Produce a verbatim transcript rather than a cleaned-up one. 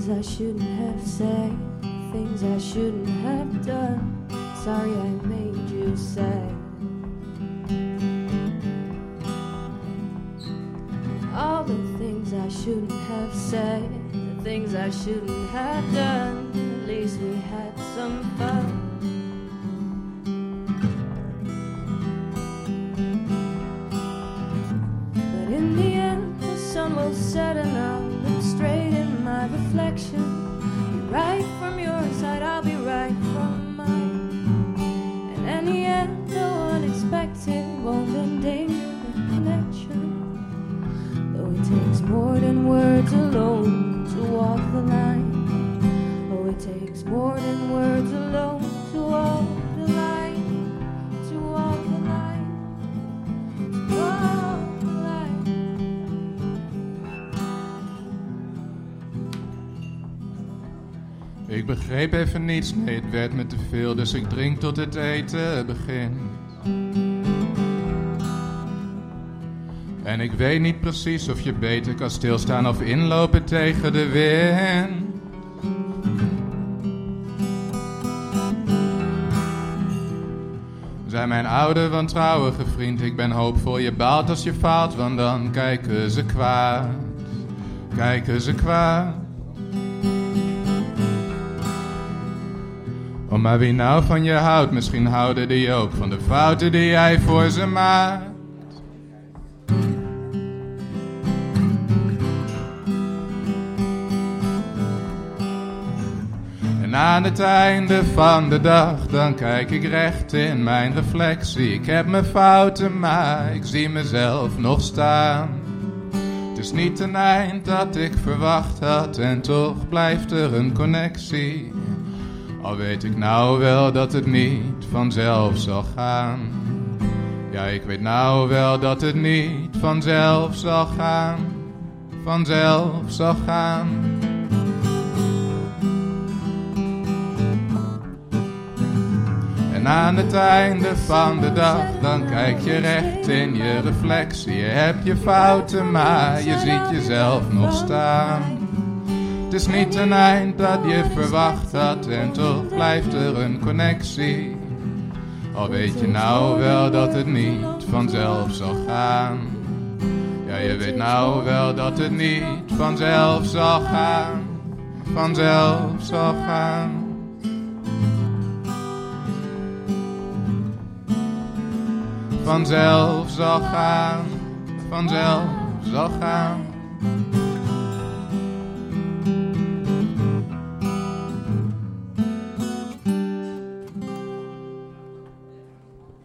things I shouldn't have said, things I shouldn't have done. Sorry I made you sad. All the things I shouldn't have said, the things I shouldn't have done. At least we had some fun. But in the end, the sun will set and I'll look straight in my reflection. Be right from your side, I'll be right from mine. And in the end, no unexpected won't endanger the connection. Though it takes more than words alone to walk the line. Oh, it takes more than words alone to walk the line. To walk the line. To walk the line. Ik begreep even niets, nee, het werd me te veel, dus ik drink tot het eten begint. En ik weet niet precies of je beter kan stilstaan of inlopen tegen de wind. Zij mijn oude wantrouwige vriend, ik ben hoopvol, je baalt als je faalt, want dan kijken ze kwaad, kijken ze kwaad. Oh, maar wie nou van je houdt, misschien houden die ook van de fouten die jij voor ze maakt. En aan het einde van de dag, dan kijk ik recht in mijn reflectie. Ik heb mijn fouten, maar ik zie mezelf nog staan. Het is niet een eind dat ik verwacht had en toch blijft er een connectie. Al weet ik nou wel dat het niet vanzelf zal gaan. Ja, ik weet nou wel dat het niet vanzelf zal gaan. Vanzelf zal gaan. En aan het einde van de dag, dan kijk je recht in je reflectie. Je hebt je fouten, maar je ziet jezelf nog staan. Het is niet een eind dat je verwacht had en toch blijft er een connectie. Al weet je nou wel dat het niet vanzelf zal gaan. Ja, je weet nou wel dat het niet vanzelf zal gaan. Vanzelf zal gaan. Vanzelf zal gaan. Vanzelf zal gaan.